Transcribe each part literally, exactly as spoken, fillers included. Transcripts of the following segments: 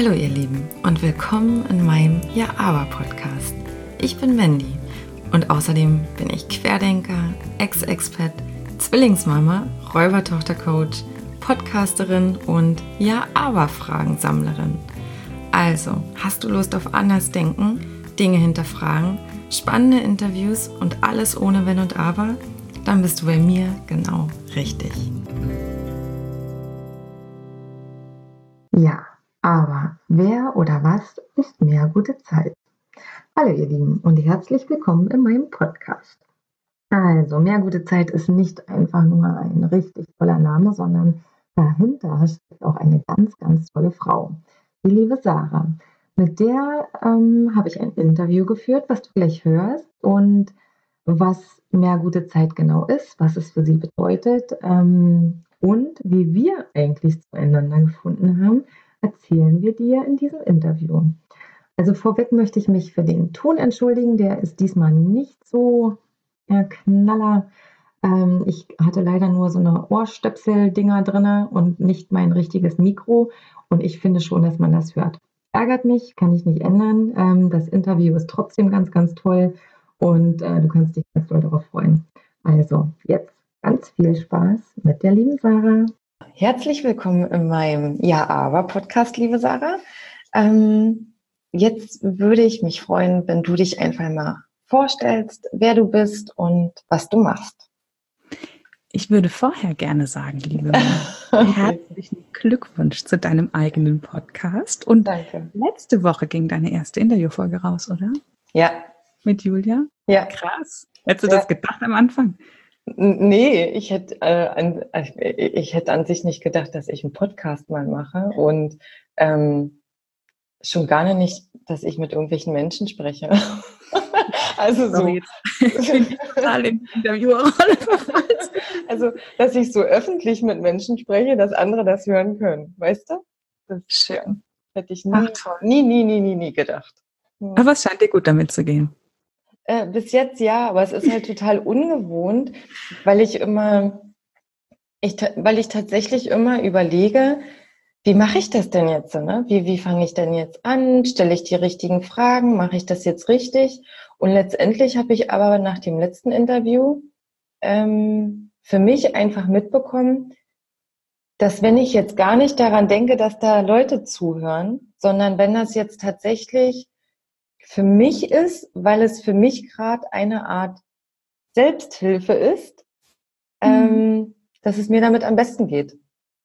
Hallo ihr Lieben und willkommen in meinem Ja Aber Podcast. Ich bin Mandy und außerdem bin ich Querdenker, Ex-Expat, Zwillingsmama, Räubertochter-Coach, Podcasterin und Ja Aber Fragensammlerin. Also, hast du Lust auf anders denken, Dinge hinterfragen, spannende Interviews und alles ohne Wenn und Aber? Dann bist du bei mir genau richtig. Ja, aber wer oder was ist mehr gute Zeit? Hallo ihr Lieben und herzlich willkommen in meinem Podcast. Also, mehr gute Zeit ist nicht einfach nur ein richtig toller Name, sondern dahinter steckt auch eine ganz, ganz tolle Frau, die liebe Sarah. Mit der ähm, habe ich ein Interview geführt, was du gleich hörst und was mehr gute Zeit genau ist, was es für sie bedeutet ähm, und wie wir eigentlich zueinander gefunden haben, erzählen wir dir in diesem Interview. Also vorweg möchte ich mich für den Ton entschuldigen, der ist diesmal nicht so äh, knaller. Ähm, ich hatte leider nur so eine Ohrstöpsel-Dinger drin und nicht mein richtiges Mikro und ich finde schon, dass man das hört. Ärgert mich, kann ich nicht ändern. Ähm, das Interview ist trotzdem ganz, ganz toll und äh, du kannst dich ganz doll darauf freuen. Also jetzt ganz viel Spaß mit der lieben Sarah. Herzlich willkommen in meinem Ja, aber Podcast, liebe Sarah. Ähm, jetzt würde ich mich freuen, wenn du dich einfach mal vorstellst, wer du bist und was du machst. Ich würde vorher gerne sagen, liebe Mandy, herzlichen Glückwunsch zu deinem eigenen Podcast. Und Danke. Letzte Woche ging deine erste Interviewfolge raus, oder? Ja. Mit Julia? Ja. Krass. Hättest du ja. das gedacht am Anfang? Nee, ich hätte, äh, an, ich hätte an sich nicht gedacht, dass ich einen Podcast mal mache und ähm, schon gar nicht, dass ich mit irgendwelchen Menschen spreche. Also so. Sorry, jetzt bin ich total in die Interviewerrolle verfallen. Also, dass ich so öffentlich mit Menschen spreche, dass andere das hören können, weißt du? Das Schön. Hätte ich nie, nie, nie, nie, nie, nie gedacht. Hm. Aber es scheint dir gut damit zu gehen. Äh, bis jetzt ja, aber es ist halt total ungewohnt, weil ich immer, ich, weil ich tatsächlich immer überlege, wie mache ich das denn jetzt? Ne? Wie, wie fange ich denn jetzt an? Stelle ich die richtigen Fragen? Mache ich das jetzt richtig? Und letztendlich habe ich aber nach dem letzten Interview ähm, für mich einfach mitbekommen, dass wenn ich jetzt gar nicht daran denke, dass da Leute zuhören, sondern wenn das jetzt tatsächlich für mich ist, weil es für mich gerade eine Art Selbsthilfe ist, mhm. ähm, dass es mir damit am besten geht.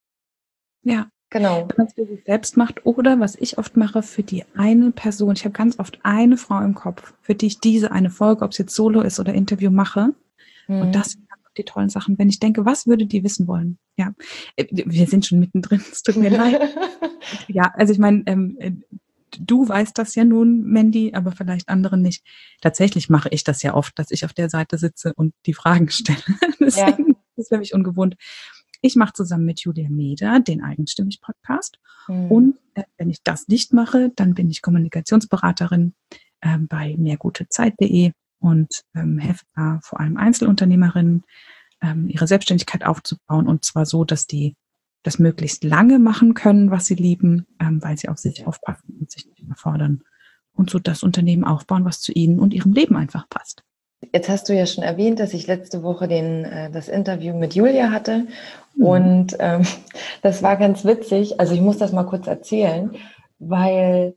Ja. Genau. Wenn man es für sich selbst macht oder was ich oft mache, für die eine Person. Ich habe ganz oft eine Frau im Kopf, für die ich diese eine Folge, ob es jetzt Solo ist oder Interview mache. Mhm. Und das sind die tollen Sachen. Wenn ich denke, was würde die wissen wollen? Ja, wir sind schon mittendrin. Es tut mir leid. Ja, also ich meine, ähm, du weißt das ja nun, Mandy, aber vielleicht andere nicht. Tatsächlich mache ich das ja oft, dass ich auf der Seite sitze und die Fragen stelle. Deswegen, ja. Das ist für mich ungewohnt. Ich mache zusammen mit Julia Meder den Eigenstimmig-Podcast. Mhm. Und äh, wenn ich das nicht mache, dann bin ich Kommunikationsberaterin äh, bei mehrgutezeit punkt de und ähm, helfe da vor allem Einzelunternehmerinnen, ähm, ihre Selbstständigkeit aufzubauen. Und zwar so, dass die das möglichst lange machen können, was sie lieben, ähm, weil sie auf sich aufpassen und sich nicht überfordern. Und so das Unternehmen aufbauen, was zu ihnen und ihrem Leben einfach passt. Jetzt hast du ja schon erwähnt, dass ich letzte Woche den, äh, das Interview mit Julia hatte. Mhm. Und ähm, das war ganz witzig. Also ich muss das mal kurz erzählen, weil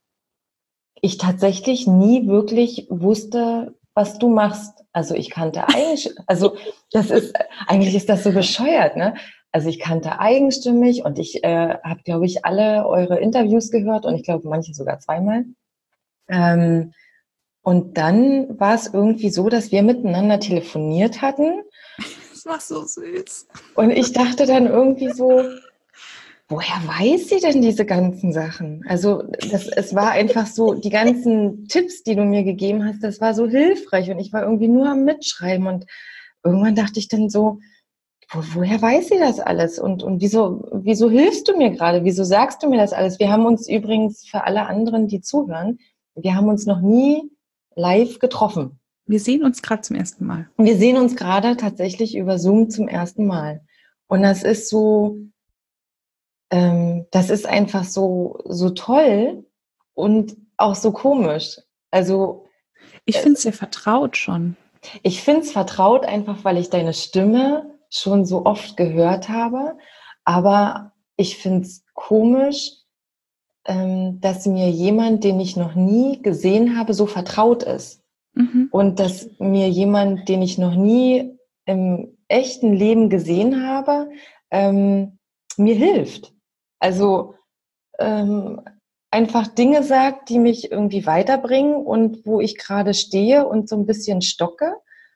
ich tatsächlich nie wirklich wusste, was du machst. Also ich kannte eigentlich, also das ist, eigentlich ist das so bescheuert, ne? Also ich kannte eigenstimmig und ich äh, habe, glaube ich, alle eure Interviews gehört und ich glaube, manche sogar zweimal. Ähm, Und dann war es irgendwie so, dass wir miteinander telefoniert hatten. Das war so süß. Und ich dachte dann irgendwie so, woher weiß sie denn diese ganzen Sachen? Also das, es war einfach so, die ganzen Tipps, die du mir gegeben hast, das war so hilfreich. Und ich war irgendwie nur am Mitschreiben. Und irgendwann dachte ich dann so, wo, woher weiß sie das alles? Und, und wieso, wieso hilfst du mir gerade? Wieso sagst du mir das alles? Wir haben uns übrigens, für alle anderen, die zuhören, wir haben uns noch nie live getroffen. Wir sehen uns gerade zum ersten Mal. Wir sehen uns gerade tatsächlich über Zoom zum ersten Mal. Und das ist so, ähm, das ist einfach so, so toll und auch so komisch. Also Ich finde es sehr vertraut schon. ich finde es vertraut einfach, weil ich deine Stimme schon so oft gehört habe. Aber ich finde es komisch, ähm, dass mir jemand, den ich noch nie gesehen habe, so vertraut ist. Mhm. Und dass mir jemand, den ich noch nie im echten Leben gesehen habe, ähm, mir hilft. Also ähm, einfach Dinge sagt, die mich irgendwie weiterbringen und wo ich gerade stehe und so ein bisschen stocke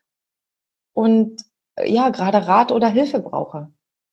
und äh, ja, gerade Rat oder Hilfe brauche.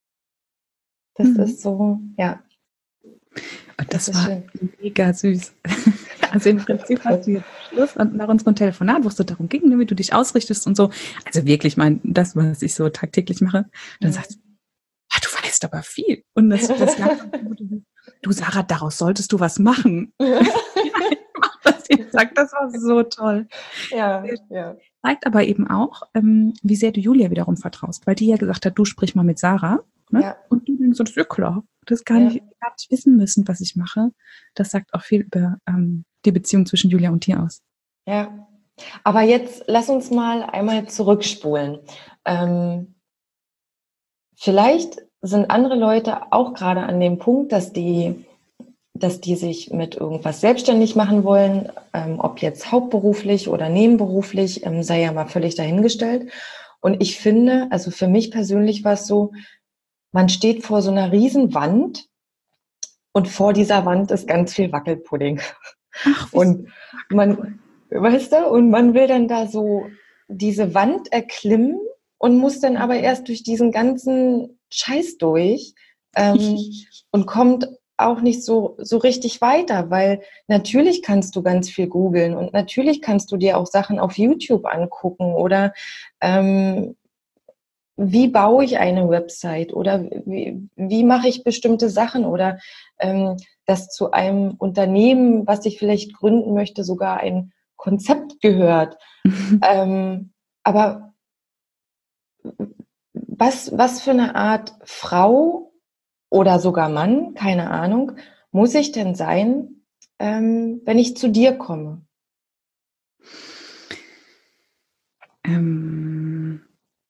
Das Mhm. ist so, ja. Und Das das ist war schön. mega süß. Also im Prinzip hast du jetzt Schluss und nach unserem Telefonat, wo es so darum ging, ne, wie du dich ausrichtest und so. Also wirklich, mein, das, was ich so tagtäglich mache. Dann sagst du, ah, du weißt aber viel. Und das, das lag du Sarah, daraus solltest du was machen. Ja, ich mach das jetzt. Sag, das war so toll. Ja, ja. Zeigt aber eben auch, ähm, wie sehr du Julia wiederum vertraust, weil die ja gesagt hat, du sprich mal mit Sarah. Ne? Ja. Und du denkst, das ist ja klar. Das gar Ja. nicht, gar nicht wissen müssen, was ich mache. Das sagt auch viel über ähm, die Beziehung zwischen Julia und dir aus. Ja. Aber jetzt lass uns mal einmal zurückspulen. Ähm, vielleicht sind andere Leute auch gerade an dem Punkt, dass die, dass die sich mit irgendwas selbstständig machen wollen, ähm, ob jetzt hauptberuflich oder nebenberuflich, ähm, sei ja mal völlig dahingestellt. Und ich finde, also für mich persönlich war es so, man steht vor so einer riesen Wand und vor dieser Wand ist ganz viel Wackelpudding. Ach, wie Und man, weißt du, und man will dann da so diese Wand erklimmen und muss dann aber erst durch diesen ganzen Scheiß durch ähm, und kommt auch nicht so, so richtig weiter, weil natürlich kannst du ganz viel googeln und natürlich kannst du dir auch Sachen auf YouTube angucken oder ähm, wie baue ich eine Website oder wie, wie mache ich bestimmte Sachen oder ähm, dass zu einem Unternehmen, was ich vielleicht gründen möchte, sogar ein Konzept gehört. ähm, aber was, was für eine Art Frau oder sogar Mann, keine Ahnung, muss ich denn sein, ähm, wenn ich zu dir komme? Ähm,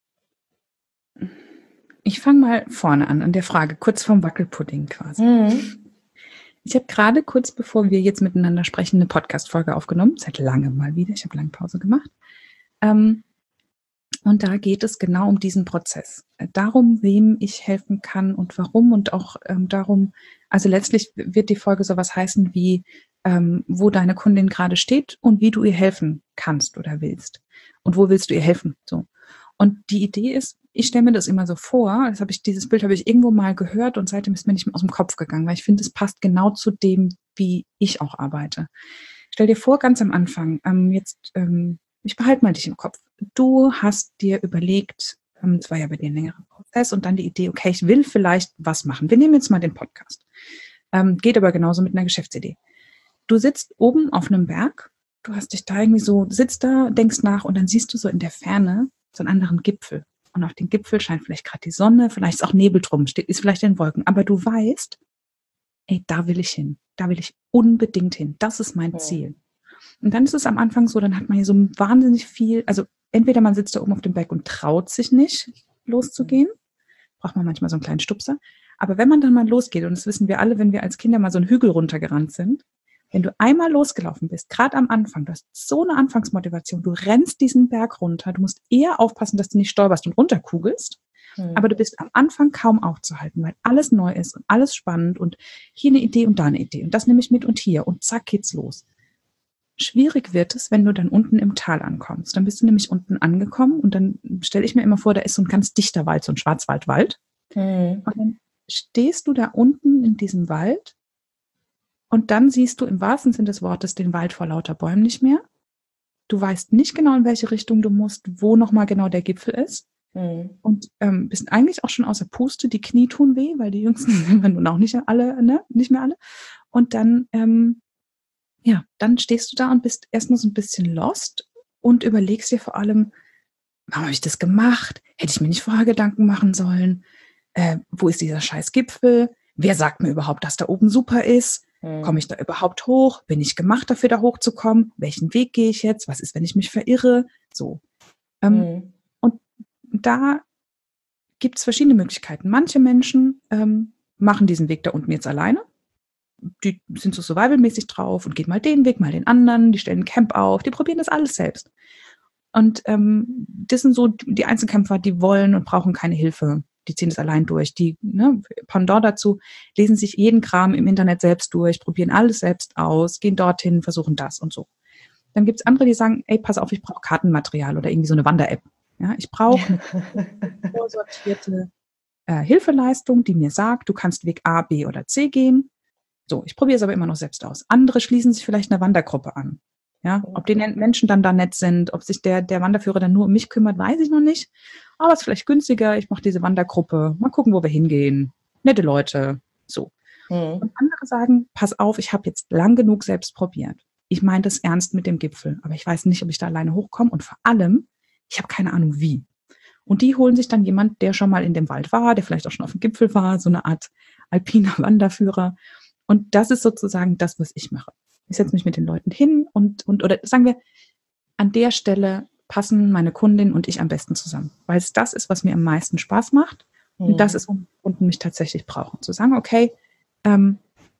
ich fange mal vorne an, an der Frage, kurz vorm Wackelpudding quasi. Mhm. Ich habe gerade kurz bevor wir jetzt miteinander sprechen, eine Podcast-Folge aufgenommen, seit langem mal wieder, ich habe lange Pause gemacht. Ähm, und da geht es genau um diesen Prozess. Darum, wem ich helfen kann und warum und auch ähm, darum, also letztlich wird die Folge sowas heißen wie, ähm, wo deine Kundin gerade steht und wie du ihr helfen kannst oder willst. Und wo willst du ihr helfen? So. Und die Idee ist, ich stelle mir das immer so vor, das habe ich, dieses Bild habe ich irgendwo mal gehört und seitdem ist mir nicht mehr aus dem Kopf gegangen, weil ich finde, es passt genau zu dem, wie ich auch arbeite. Stell dir vor, ganz am Anfang, ähm, jetzt, ähm, ich behalte mal dich im Kopf. Du hast dir überlegt, ähm, es war ja bei dir ein längerer Prozess und dann die Idee, okay, ich will vielleicht was machen. Wir nehmen jetzt mal den Podcast. Ähm, geht aber genauso mit einer Geschäftsidee. Du sitzt oben auf einem Berg, du hast dich da irgendwie so, sitzt da, denkst nach und dann siehst du so in der Ferne so einen anderen Gipfel. Und auf den Gipfel scheint vielleicht gerade die Sonne, vielleicht ist auch Nebel drum, steht, ist vielleicht in Wolken. Aber du weißt, ey, da will ich hin. Da will ich unbedingt hin. Das ist mein Ziel. Und dann ist es am Anfang so, dann hat man hier so wahnsinnig viel, also entweder man sitzt da oben auf dem Berg und traut sich nicht, loszugehen. Braucht man manchmal so einen kleinen Stupser. Aber wenn man dann mal losgeht, und das wissen wir alle, wenn wir als Kinder mal so einen Hügel runtergerannt sind, wenn du einmal losgelaufen bist, gerade am Anfang, du hast so eine Anfangsmotivation, du rennst diesen Berg runter, du musst eher aufpassen, dass du nicht stolperst und runterkugelst, mhm. aber du bist am Anfang kaum aufzuhalten, weil alles neu ist und alles spannend und hier eine Idee und da eine Idee und das nehme ich mit und hier und zack geht's los. Schwierig wird es, wenn du dann unten im Tal ankommst. Dann bist du nämlich unten angekommen und dann stelle ich mir immer vor, da ist so ein ganz dichter Wald, so ein Schwarzwaldwald. Mhm. Und dann stehst du da unten in diesem Wald und dann siehst du im wahrsten Sinne des Wortes den Wald vor lauter Bäumen nicht mehr. Du weißt nicht genau, in welche Richtung du musst, wo nochmal genau der Gipfel ist. Mhm. Und ähm, bist eigentlich auch schon außer Puste, die Knie tun weh, weil die Jüngsten sind wir nun auch nicht alle, ne? Nicht mehr alle. Und dann ähm, ja, dann stehst du da und bist erstmal so ein bisschen lost und überlegst dir vor allem, warum habe ich das gemacht? Hätte ich mir nicht vorher Gedanken machen sollen? Äh, wo ist dieser scheiß Gipfel? wer sagt mir überhaupt, dass da oben super ist? Mhm. Komme ich da überhaupt hoch? Bin ich gemacht dafür, da hochzukommen? Welchen Weg gehe ich jetzt? Was ist, wenn ich mich verirre? So. Ähm, mhm. Und da gibt es verschiedene Möglichkeiten. Manche Menschen ähm, machen diesen Weg da unten jetzt alleine. Die sind so survivalmäßig drauf und gehen mal den Weg, mal den anderen, die stellen ein Camp auf, die probieren das alles selbst. Und ähm, das sind so die Einzelkämpfer, die wollen und brauchen keine Hilfe. Die ziehen das allein durch. Die, ne, Pendant dazu, lesen sich jeden Kram im Internet selbst durch, probieren alles selbst aus, gehen dorthin, versuchen das und so. Dann gibt es andere, die sagen, ey, pass auf, ich brauche Kartenmaterial oder irgendwie so eine Wander-App. Ja, ich brauche eine vorsortierte äh, Hilfeleistung, die mir sagt, du kannst Weg A, B oder C gehen. So, ich probiere es aber immer noch selbst aus. Andere schließen sich vielleicht einer Wandergruppe an. Ja, ob die Menschen dann da nett sind, ob sich der, der Wanderführer dann nur um mich kümmert, weiß ich noch nicht. Aber es ist vielleicht günstiger. Ich mache diese Wandergruppe. Mal gucken, wo wir hingehen. Nette Leute. So. Mhm. Und andere sagen, pass auf, ich habe jetzt lang genug selbst probiert. Ich meine das ernst mit dem Gipfel. Aber ich weiß nicht, ob ich da alleine hochkomme. Und vor allem, ich habe keine Ahnung, wie. Und die holen sich dann jemand, der schon mal in dem Wald war, der vielleicht auch schon auf dem Gipfel war, so eine Art alpiner Wanderführer. Und das ist sozusagen das, was ich mache. Ich setze mich mit den Leuten hin und, und, oder sagen wir, an der Stelle passen meine Kundin und ich am besten zusammen. Weil es das ist, was mir am meisten Spaß macht. Mhm. Und das ist, wo Kunden mich tatsächlich brauchen. Zu sagen, okay, ähm,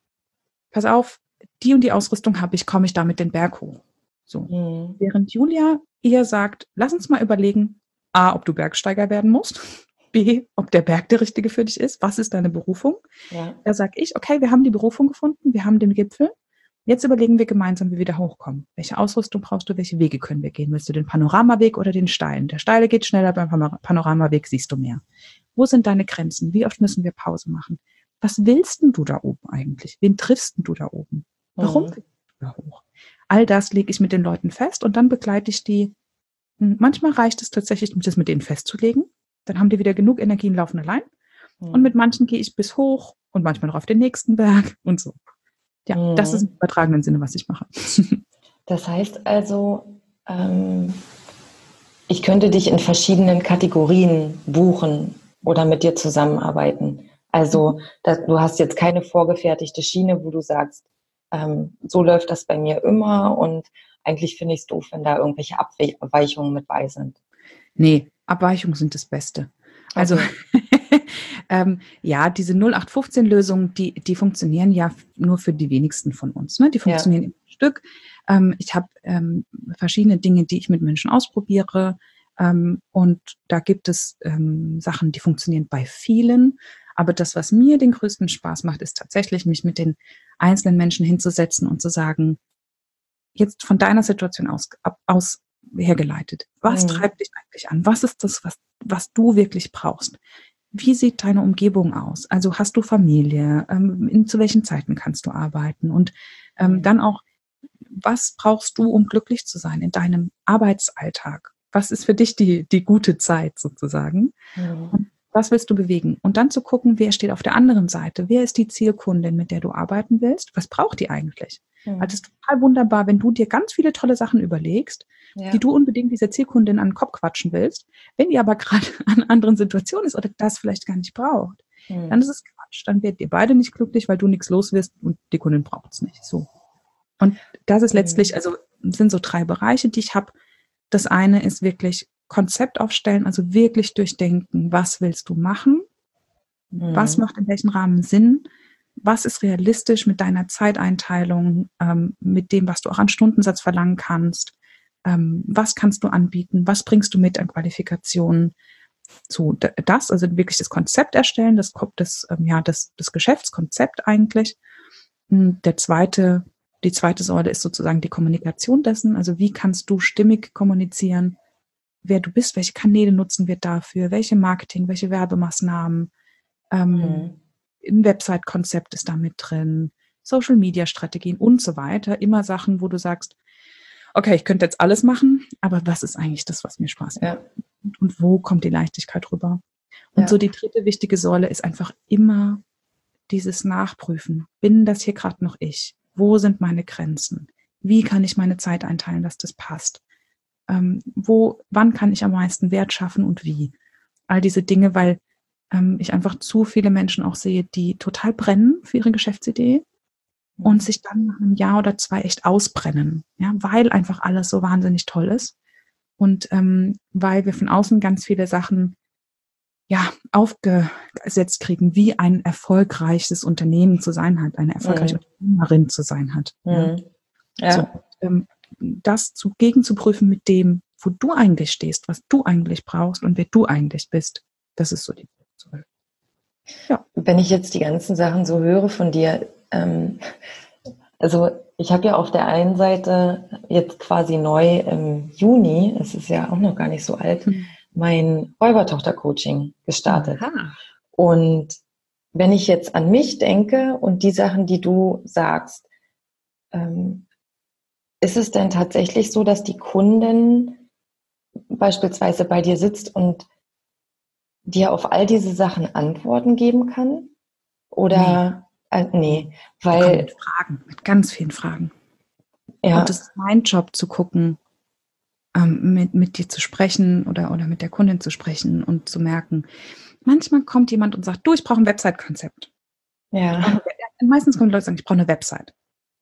pass auf, die und die Ausrüstung habe ich, komme ich da mit den Berg hoch. So. Mhm. Während Julia eher sagt, lass uns mal überlegen, A, ob du Bergsteiger werden musst. B, ob der Berg der richtige für dich ist. Was ist deine Berufung? Ja. Da sage ich, okay, wir haben die Berufung gefunden, wir haben den Gipfel. Jetzt überlegen wir gemeinsam, wie wir da hochkommen. Welche Ausrüstung brauchst du? Welche Wege können wir gehen? Willst du den Panoramaweg oder den steilen? Der steile geht schneller, beim Panoramaweg siehst du mehr. Wo sind deine Grenzen? Wie oft müssen wir Pause machen? Was willst denn du da oben eigentlich? Wen triffst denn du da oben? Warum willst du da hoch? All das lege ich mit den Leuten fest und dann begleite ich die. Manchmal reicht es tatsächlich, das mit denen festzulegen. Dann haben die wieder genug Energie und laufen allein. Mhm. Und mit manchen gehe ich bis hoch und manchmal noch auf den nächsten Berg und so. Ja, mhm. Das ist im übertragenen Sinne, was ich mache. Das heißt also, ähm, ich könnte dich in verschiedenen Kategorien buchen oder mit dir zusammenarbeiten. Also mhm. das, du hast jetzt keine vorgefertigte Schiene, wo du sagst, ähm, so läuft das bei mir immer und eigentlich finde ich es doof, wenn da irgendwelche Abweichungen mit bei sind. Nee, Abweichungen sind das Beste. Also okay. ähm, ja, diese null acht fünfzehn Lösungen, die, die funktionieren ja nur für die wenigsten von uns. Ne? Die funktionieren ja. im Stück. Ähm, ich habe ähm, verschiedene Dinge, die ich mit Menschen ausprobiere. Ähm, und da gibt es ähm, Sachen, die funktionieren bei vielen. Aber das, was mir den größten Spaß macht, ist tatsächlich, mich mit den einzelnen Menschen hinzusetzen und zu sagen, jetzt von deiner Situation aus, aus hergeleitet. Was mhm. treibt dich eigentlich an? Was ist das, was, was du wirklich brauchst? Wie sieht deine Umgebung aus? Also hast du Familie? Ähm, in, zu welchen Zeiten kannst du arbeiten? Und ähm, mhm. dann auch, was brauchst du, um glücklich zu sein in deinem Arbeitsalltag? Was ist für dich die, die gute Zeit sozusagen? Mhm. Und was willst du bewegen? Und dann zu gucken, wer steht auf der anderen Seite? Wer ist die Zielkundin, mit der du arbeiten willst? Was braucht die eigentlich? Mhm. Also es ist total wunderbar, wenn du dir ganz viele tolle Sachen überlegst, ja. die du unbedingt dieser Zielkundin an den Kopf quatschen willst. Wenn die aber gerade an einer anderen Situation ist oder das vielleicht gar nicht braucht, mhm. dann ist es Quatsch. Dann werdet ihr beide nicht glücklich, weil du nichts los wirst und die Kundin braucht es nicht. So. Und das ist letztlich, also sind so drei Bereiche, die ich habe. Das eine ist wirklich Konzept aufstellen, also wirklich durchdenken, was willst du machen? Mhm. Was macht in welchem Rahmen Sinn? Was ist realistisch mit deiner Zeiteinteilung, ähm, mit dem, was du auch an Stundensatz verlangen kannst? Ähm, was kannst du anbieten? Was bringst du mit an Qualifikationen? So, das, also wirklich das Konzept erstellen, das, das, ähm, ja, das, das Geschäftskonzept eigentlich. Der zweite, die zweite Säule ist sozusagen die Kommunikation dessen. Also wie kannst du stimmig kommunizieren, wer du bist, welche Kanäle nutzen wir dafür, welche Marketing, welche Werbemaßnahmen, ähm, mhm. ein Website-Konzept ist da mit drin, Social-Media-Strategien und so weiter. Immer Sachen, wo du sagst, okay, ich könnte jetzt alles machen, aber was ist eigentlich das, was mir Spaß macht? Ja. Und, und wo kommt die Leichtigkeit rüber? Und ja. so die dritte wichtige Säule ist einfach immer dieses Nachprüfen. Bin das hier gerade noch ich? Wo sind meine Grenzen? Wie kann ich meine Zeit einteilen, dass das passt? Ähm, wo, wann kann ich am meisten Wert schaffen und wie? All diese Dinge, weil ähm, ich einfach zu viele Menschen auch sehe, die total brennen für ihre Geschäftsidee und sich dann nach einem Jahr oder zwei echt ausbrennen, ja, weil einfach alles so wahnsinnig toll ist und ähm, weil wir von außen ganz viele Sachen ja aufgesetzt kriegen, wie ein erfolgreiches Unternehmen zu sein hat, eine erfolgreiche Mhm. Unternehmerin zu sein hat. Ja. Mhm. Ja. So, ähm, das zu, gegen zu prüfen mit dem, wo du eigentlich stehst, was du eigentlich brauchst und wer du eigentlich bist, das ist so die Frage. Ja. Wenn ich jetzt die ganzen Sachen so höre von dir, ähm, also ich habe ja auf der einen Seite jetzt quasi neu im Juni, es ist ja auch noch gar nicht so alt, Mhm. mein Räubertochter-Coaching gestartet. Aha. Und wenn ich jetzt an mich denke und die Sachen, die du sagst, ähm, ist es denn tatsächlich so, dass die Kundin beispielsweise bei dir sitzt und dir auf all diese Sachen Antworten geben kann? Oder nee, äh, nee weil mit Fragen, mit ganz vielen Fragen. Ja. Und es ist mein Job zu gucken, ähm, mit, mit dir zu sprechen oder, oder mit der Kundin zu sprechen und zu merken, manchmal kommt jemand und sagt, du, ich brauche ein Website-Konzept. Ja. Meistens kommen Leute und sagen, ich brauche eine Website.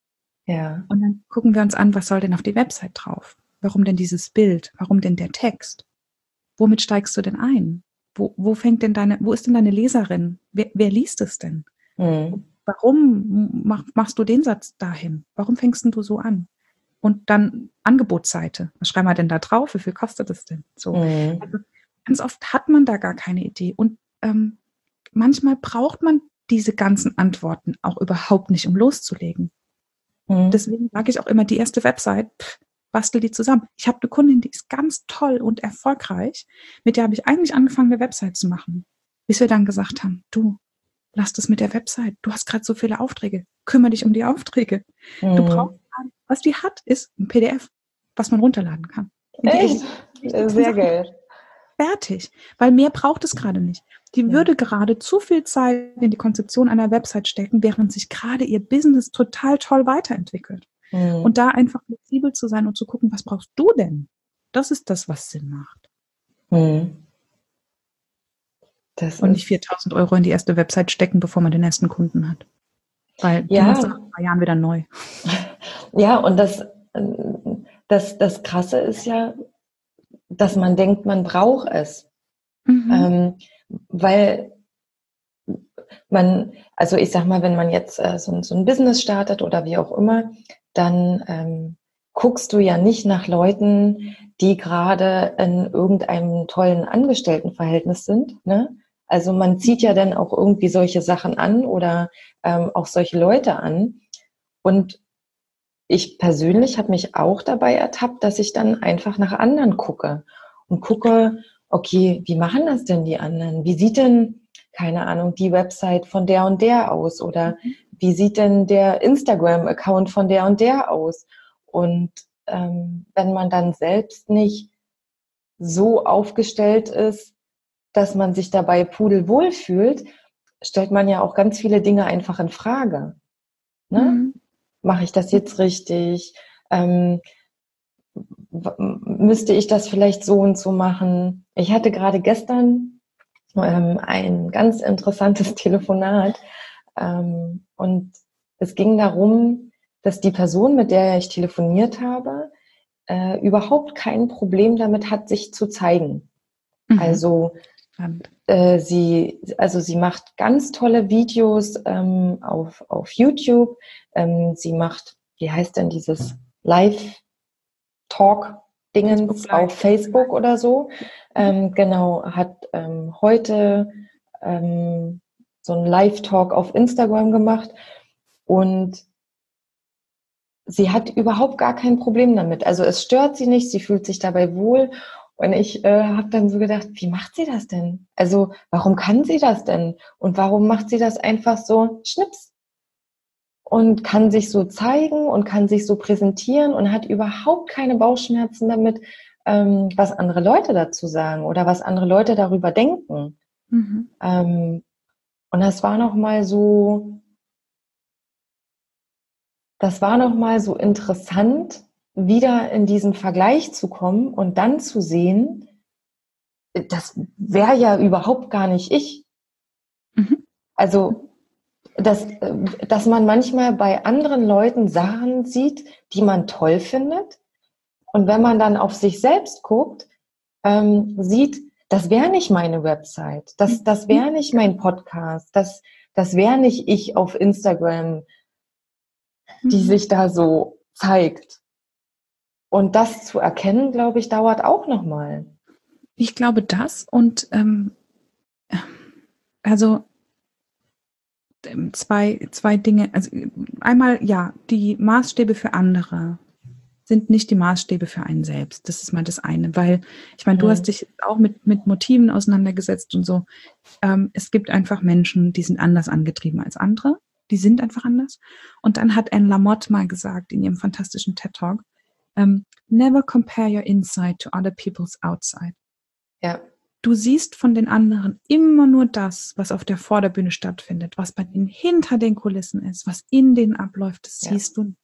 Ja. Und dann gucken wir uns an, was soll denn auf die Website drauf? Warum denn dieses Bild? Warum denn der Text? Womit steigst du denn ein? Wo, wo fängt denn deine, wo ist denn deine Leserin? Wer, wer liest es denn? Hm. Warum mach, machst du den Satz dahin? Warum fängst du so an? Und dann Angebotsseite. Was schreiben wir denn da drauf? Wie viel kostet es denn? So. Hm. Also ganz oft hat man da gar keine Idee. Und ähm, manchmal braucht man diese ganzen Antworten auch überhaupt nicht, um loszulegen. Hm. Deswegen sage ich auch immer, die erste Website, pff, bastel die zusammen. Ich habe eine Kundin, die ist ganz toll und erfolgreich. Mit der habe ich eigentlich angefangen, eine Website zu machen. Bis wir dann gesagt haben, du, lass das mit der Website. Du hast gerade so viele Aufträge. Kümmere dich um die Aufträge. Hm. Du brauchst, was die hat, ist ein P D F, was man runterladen kann. Echt? Sehr geil. Fertig. Weil mehr braucht es gerade nicht. Die Ja. würde gerade zu viel Zeit in die Konzeption einer Website stecken, während sich gerade ihr Business total toll weiterentwickelt. Hm. Und da einfach flexibel zu sein und zu gucken, was brauchst du denn? Das ist das, was Sinn macht. Hm. Das Und ist nicht viertausend Euro in die erste Website stecken, bevor man den ersten Kunden hat. Weil die Ja. machst du nach ein paar Jahren wieder neu. Ja, und das, das, das Krasse ist ja, dass man denkt, man braucht es. Mhm. Ähm, weil man, also ich sag mal, wenn man jetzt äh, so, so ein Business startet oder wie auch immer, dann ähm, guckst du ja nicht nach Leuten, die gerade in irgendeinem tollen Angestelltenverhältnis sind, ne? Also man zieht ja dann auch irgendwie solche Sachen an oder ähm, auch solche Leute an. Und ich persönlich habe mich auch dabei ertappt, dass ich dann einfach nach anderen gucke und gucke, okay, wie machen das denn die anderen? Wie sieht denn, keine Ahnung, die Website von der und der aus? Oder wie sieht denn der Instagram-Account von der und der aus? Und ähm, wenn man dann selbst nicht so aufgestellt ist, dass man sich dabei pudelwohl fühlt, stellt man ja auch ganz viele Dinge einfach in Frage. Ne? Mhm. Mache ich das jetzt richtig? Ähm, müsste ich das vielleicht so und so machen? Ich hatte gerade gestern ähm, ein ganz interessantes Telefonat ähm, und es ging darum, dass die Person, mit der ich telefoniert habe, äh, überhaupt kein Problem damit hat, sich zu zeigen. Mhm. Also äh, sie, also sie macht ganz tolle Videos ähm, auf, auf YouTube. Ähm, sie macht, wie heißt denn dieses Live-Talk-Dingens auf Facebook oder so. Ähm, genau, hat ähm, heute ähm, so einen Live-Talk auf Instagram gemacht und sie hat überhaupt gar kein Problem damit. Also es stört sie nicht, sie fühlt sich dabei wohl. Und ich äh, habe dann so gedacht, wie macht sie das denn? Also warum kann sie das denn? Und warum macht sie das einfach so schnips? Und kann sich so zeigen und kann sich so präsentieren und hat überhaupt keine Bauchschmerzen damit, ähm, was andere Leute dazu sagen oder was andere Leute darüber denken. Mhm. Ähm, und das war nochmal so, das war nochmal so interessant, wieder in diesen Vergleich zu kommen und dann zu sehen, das wäre ja überhaupt gar nicht ich. Also, dass, dass man manchmal bei anderen Leuten Sachen sieht, die man toll findet. Und wenn man dann auf sich selbst guckt, ähm, sieht, das wäre nicht meine Website, das, das wäre nicht mein Podcast, das, das wäre nicht ich auf Instagram, die sich da so zeigt. Und das zu erkennen, glaube ich, dauert auch nochmal. Ich glaube das und ähm, also zwei, zwei Dinge. Also einmal, ja, die Maßstäbe für andere sind nicht die Maßstäbe für einen selbst. Das ist mal das eine, weil ich meine, du Mhm. hast dich auch mit, mit Motiven auseinandergesetzt und so. Ähm, es gibt einfach Menschen, die sind anders angetrieben als andere. Die sind einfach anders. Und dann hat Anne Lamott mal gesagt in ihrem fantastischen TED-Talk, ähm, never compare your inside to other people's outside. Ja. Du siehst von den anderen immer nur das, was auf der Vorderbühne stattfindet, was bei denen hinter den Kulissen ist, was in denen abläuft, das Ja. siehst du.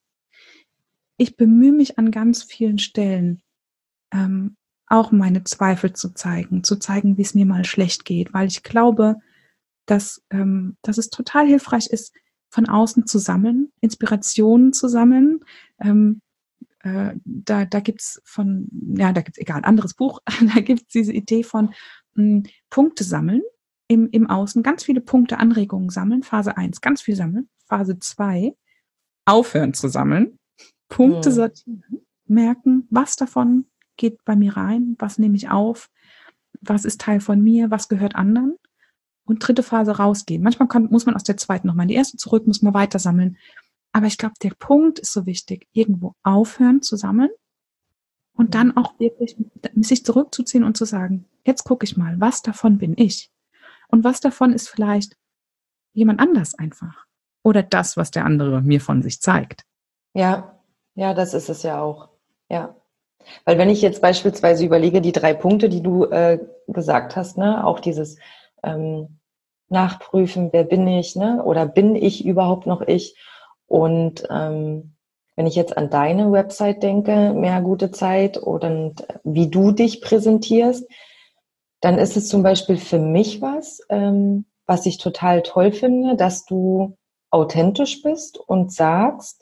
Ich bemühe mich an ganz vielen Stellen, ähm, auch meine Zweifel zu zeigen, zu zeigen, wie es mir mal schlecht geht, weil ich glaube, dass, ähm, dass es total hilfreich ist, von außen zu sammeln, Inspirationen zu sammeln. Ähm, äh, da da gibt's von, ja, da gibt's egal, anderes Buch, da gibt's diese Idee von mh, Punkte sammeln im, im Außen, ganz viele Punkte, Anregungen sammeln, Phase eins, ganz viel sammeln, Phase zwei, aufhören zu sammeln, Punkte Mhm. sortieren, merken, was davon geht bei mir rein, was nehme ich auf, was ist Teil von mir, was gehört anderen. Und dritte Phase rausgehen. Manchmal kann, muss man aus der zweiten nochmal in die erste zurück, muss man weiter sammeln. Aber ich glaube, der Punkt ist so wichtig, irgendwo aufhören zu sammeln und dann auch wirklich sich zurückzuziehen und zu sagen, jetzt gucke ich mal, was davon bin ich? Und was davon ist vielleicht jemand anders einfach? Oder das, was der andere mir von sich zeigt. Ja, ja, das ist es ja auch. Ja. Weil wenn ich jetzt beispielsweise überlege, die drei Punkte, die du äh, gesagt hast, ne, auch dieses ähm, Nachprüfen, wer bin ich, ne, oder bin ich überhaupt noch ich? Und ähm, wenn ich jetzt an deine Website denke, mehr gute Zeit oder wie du dich präsentierst, dann ist es zum Beispiel für mich was, ähm, was ich total toll finde, dass du authentisch bist und sagst,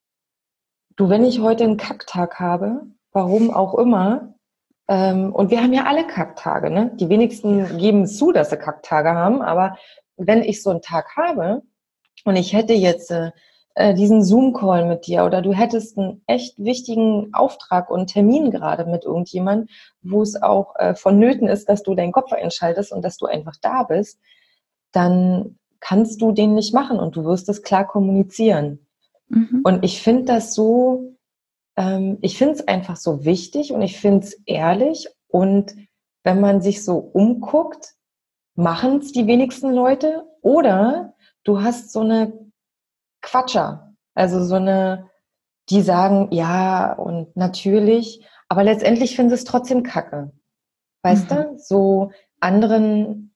du, wenn ich heute einen Kacktag habe, warum auch immer, ähm, und wir haben ja alle Kacktage, ne? Die wenigsten geben es zu, dass sie Kacktage haben, aber wenn ich so einen Tag habe und ich hätte jetzt äh, äh, diesen Zoom-Call mit dir oder du hättest einen echt wichtigen Auftrag und Termin gerade mit irgendjemandem, wo es auch äh, vonnöten ist, dass du deinen Kopf einschaltest und dass du einfach da bist, dann kannst du den nicht machen und du wirst es klar kommunizieren. Mhm. Und ich finde das so, ähm, ich finde es einfach so wichtig und ich finde es ehrlich. Und wenn man sich so umguckt, machen es die wenigsten Leute oder du hast so eine Quatscher, also so eine, die sagen, ja und natürlich, aber letztendlich finden sie es trotzdem kacke. Weißt Mhm. du, so anderen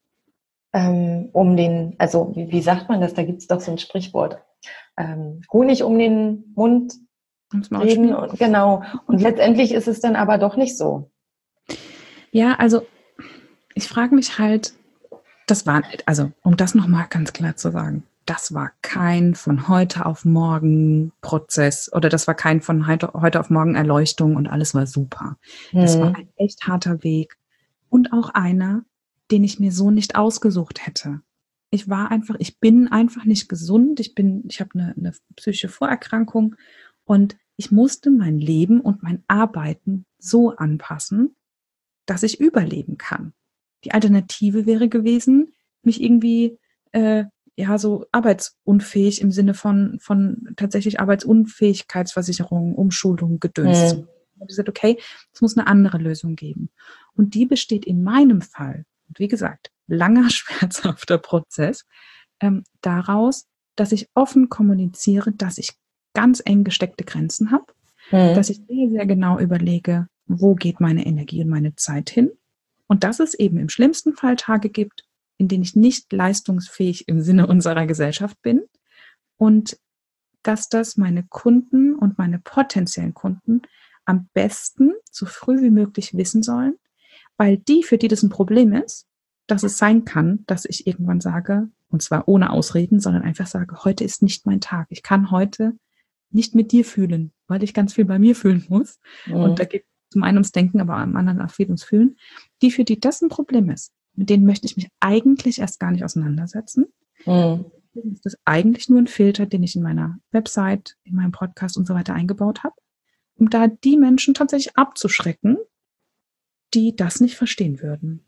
ähm, um den, also wie, wie sagt man das, da gibt es doch so ein Sprichwort, ähm, Honig um den Mund Ums Maul reden schmieren. und genau. Und letztendlich ist es dann aber doch nicht so. Ja, also ich frage mich halt, das war, also um das nochmal ganz klar zu sagen, das war kein von heute auf morgen Prozess oder das war kein von heute, heute auf morgen Erleuchtung und alles war super. Das war ein echt harter Weg und auch einer, den ich mir so nicht ausgesucht hätte. Ich war einfach, ich bin einfach nicht gesund. Ich bin, ich habe eine, eine psychische Vorerkrankung und ich musste mein Leben und mein Arbeiten so anpassen, dass ich überleben kann. Die Alternative wäre gewesen, mich irgendwie äh, ja so arbeitsunfähig im Sinne von von tatsächlich Arbeitsunfähigkeitsversicherung, Umschulung, Gedöns zu. Hm. Ich habe gesagt, okay, es muss eine andere Lösung geben. Und die besteht in meinem Fall, und wie gesagt, langer, schmerzhafter Prozess, ähm, daraus, dass ich offen kommuniziere, dass ich ganz eng gesteckte Grenzen habe, Hm. dass ich sehr, sehr genau überlege, wo geht meine Energie und meine Zeit hin und dass es eben im schlimmsten Fall Tage gibt, in denen ich nicht leistungsfähig im Sinne unserer Gesellschaft bin und dass das meine Kunden und meine potenziellen Kunden am besten so früh wie möglich wissen sollen, weil die, für die das ein Problem ist, dass es sein kann, dass ich irgendwann sage, Und zwar ohne Ausreden, sondern einfach sage, heute ist nicht mein Tag. Ich kann heute nicht mit dir fühlen, weil ich ganz viel bei mir fühlen muss. Mhm. Und da geht es zum einen ums Denken, aber am anderen auch viel ums Fühlen. Die, für die das ein Problem ist, mit denen möchte ich mich eigentlich erst gar nicht auseinandersetzen. Mhm. Das ist eigentlich nur ein Filter, den ich in meiner Website, in meinem Podcast und so weiter eingebaut habe, um da die Menschen tatsächlich abzuschrecken, die das nicht verstehen würden.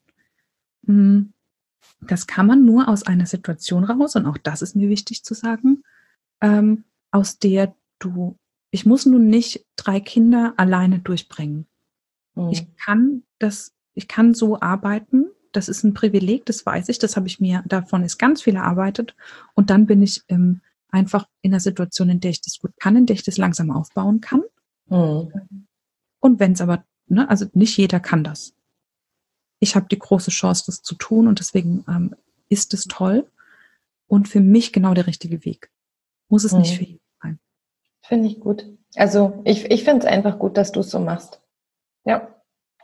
Das kann man nur aus einer Situation raus, und auch das ist mir wichtig zu sagen, ähm, aus der du, ich muss nun nicht drei Kinder alleine durchbringen. Mhm. Ich kann das, ich kann so arbeiten, das ist ein Privileg, das weiß ich, das habe ich mir, davon ist ganz viel erarbeitet, und dann bin ich ähm, einfach in einer Situation, in der ich das gut kann, in der ich das langsam aufbauen kann. Mhm. Und wenn es aber, ne, also nicht jeder kann das. Ich habe die große Chance, das zu tun, und deswegen ähm, ist es toll und für mich genau der richtige Weg. Muss es mhm. nicht für jeden sein. Finde ich gut. Also ich, ich finde es einfach gut, dass du es so machst. Ja.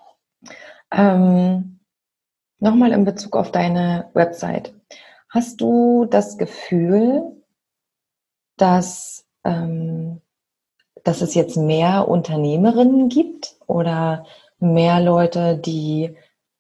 Ähm, Nochmal in Bezug auf deine Website. Hast du das Gefühl, dass, ähm, dass es jetzt mehr Unternehmerinnen gibt oder mehr Leute, die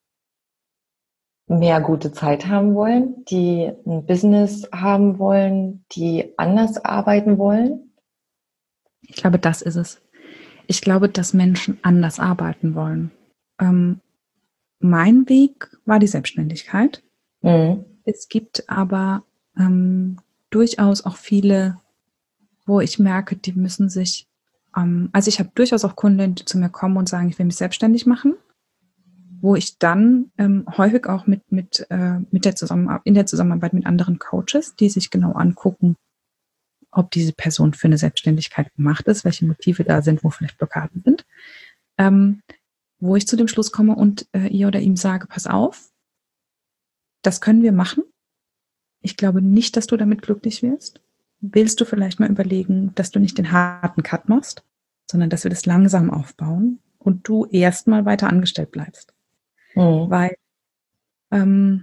mehr gute Zeit haben wollen, die ein Business haben wollen, die anders arbeiten wollen? Ich glaube, das ist es. Ich glaube, dass Menschen anders arbeiten wollen. Ähm, mein Weg war die Selbstständigkeit. Mhm. Es gibt aber ähm, durchaus auch viele, wo ich merke, die müssen sich, ähm, also ich habe durchaus auch Kunden, die zu mir kommen und sagen, ich will mich selbstständig machen, wo ich dann ähm, häufig auch mit, mit, äh, mit der Zusammenarbeit, in der Zusammenarbeit mit anderen Coaches, die sich genau angucken, ob diese Person für eine Selbstständigkeit gemacht ist, welche Motive da sind, wo vielleicht Blockaden sind, ähm, wo ich zu dem Schluss komme und äh, ihr oder ihm sage, pass auf, das können wir machen. Ich glaube nicht, dass du damit glücklich wirst. Willst du vielleicht mal überlegen, dass du nicht den harten Cut machst, sondern dass wir das langsam aufbauen und du erstmal weiter angestellt bleibst. Mhm. Weil, ähm,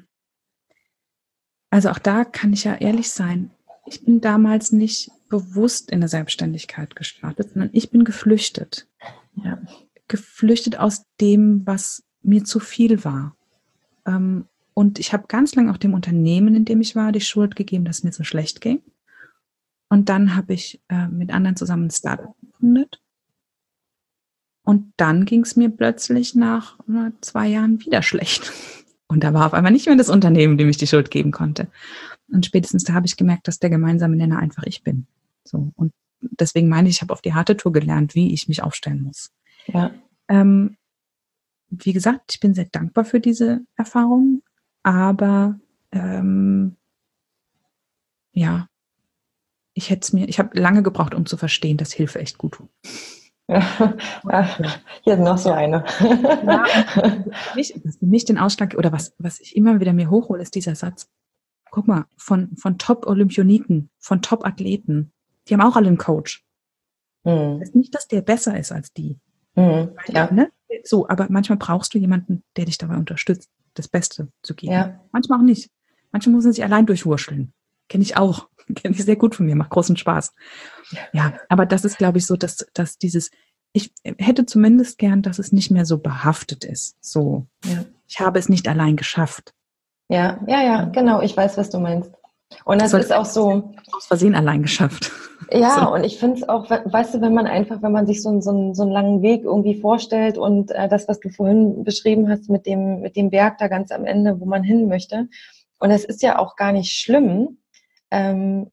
also auch da kann ich ja ehrlich sein, ich bin damals nicht bewusst in der Selbstständigkeit gestartet, sondern ich bin geflüchtet. Ja. Geflüchtet aus dem, was mir zu viel war. Ähm, und ich habe ganz lange auch dem Unternehmen, in dem ich war, die Schuld gegeben, dass es mir so schlecht ging. Und dann habe ich äh, mit anderen zusammen ein Startup gegründet. Und dann ging es mir plötzlich nach na, zwei Jahren wieder schlecht. Und da war auf einmal nicht mehr das Unternehmen, dem ich die Schuld geben konnte. Und spätestens da habe ich gemerkt, dass der gemeinsame Nenner einfach ich bin. So. Und deswegen meine ich, ich habe auf die harte Tour gelernt, wie ich mich aufstellen muss. Ja. Ähm, wie gesagt, ich bin sehr dankbar für diese Erfahrung, aber ähm, ja, ich hätte es mir, ich habe lange gebraucht, um zu verstehen, dass Hilfe echt gut tut. Ja, ja, hier noch so eine. Ja, für mich, was für mich den Ausschlag, oder was, was ich immer wieder mir hochhole, ist dieser Satz. Guck mal, von, von Top-Olympioniken, von Top-Athleten, die haben auch alle einen Coach. Mhm. Das ist nicht, dass der besser ist als die. Mhm. Ja. Ne? So, aber manchmal brauchst du jemanden, der dich dabei unterstützt, das Beste zu geben. Ja. Manchmal auch nicht. Manchmal muss man sich allein durchwurschteln. Kenne ich auch. Kenne ich sehr gut von mir, macht großen Spaß. Ja, aber das ist, glaube ich, so, dass, dass dieses, ich hätte zumindest gern, dass es nicht mehr so behaftet ist. So, ja. Ich habe es nicht allein geschafft. Ja, ja, ja, genau. Ich weiß, was du meinst. Und das ist auch so. Aus Versehen allein geschafft. Ja, so. Und ich finde es auch, weißt du, wenn man einfach, wenn man sich so, so, so einen langen Weg irgendwie vorstellt und äh, das, was du vorhin beschrieben hast mit dem, mit dem Berg da ganz am Ende, wo man hin möchte. Und es ist ja auch gar nicht schlimm, ähm,